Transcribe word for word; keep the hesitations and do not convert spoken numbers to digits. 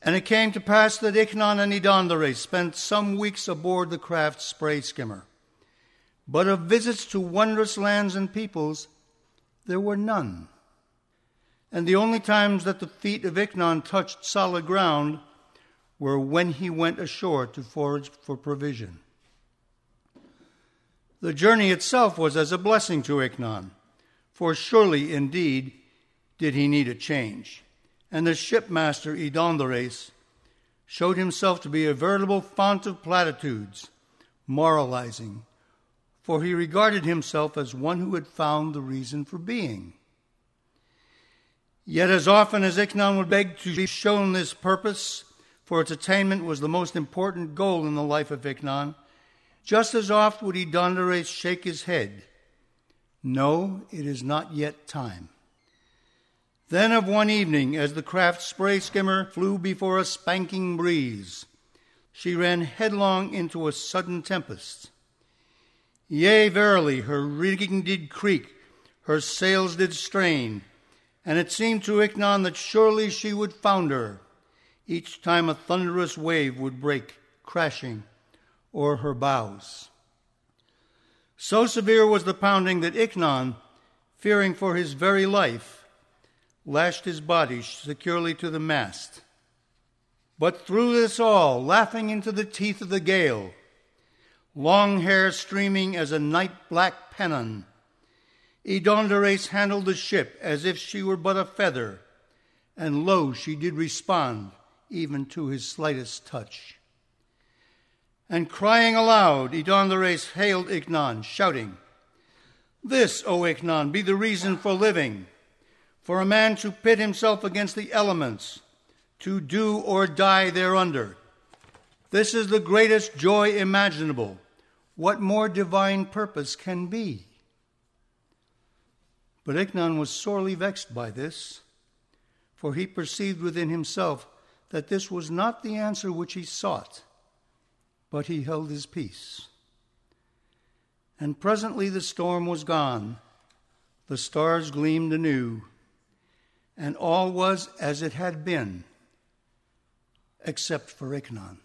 And it came to pass that Ichnon and Idondares spent some weeks aboard the craft Spray Skimmer. But of visits to wondrous lands and peoples, there were none. And the only times that the feet of Ichnon touched solid ground were when he went ashore to forage for provision. The journey itself was as a blessing to Ichnon, for surely, indeed, did he need a change. And the shipmaster Idondares showed himself to be a veritable font of platitudes, moralizing, for he regarded himself as one who had found the reason for being. Yet as often as Ichnon would beg to be shown this purpose, for its attainment was the most important goal in the life of Ichnon, just as oft would Idondares shake his head. No, it is not yet time. Then of one evening, as the craft Spray Skimmer flew before a spanking breeze, she ran headlong into a sudden tempest. Yea, verily, her rigging did creak, her sails did strain, and it seemed to Ichnon that surely she would founder each time a thunderous wave would break, crashing, o'er her bows. So severe was the pounding that Ichnon, fearing for his very life, lashed his body securely to the mast. But through this all, laughing into the teeth of the gale, long hair streaming as a night-black pennon, Idondares handled the ship as if she were but a feather, and lo, she did respond even to his slightest touch. And crying aloud, Idondares hailed Ichnon, shouting, "This, O Ichnon, be the reason for living, for a man to pit himself against the elements, to do or die thereunder. This is the greatest joy imaginable. What more divine purpose can be?" But Ichnon was sorely vexed by this, for he perceived within himself that this was not the answer which he sought, but he held his peace. And presently the storm was gone, the stars gleamed anew, and all was as it had been, except for Ichnon.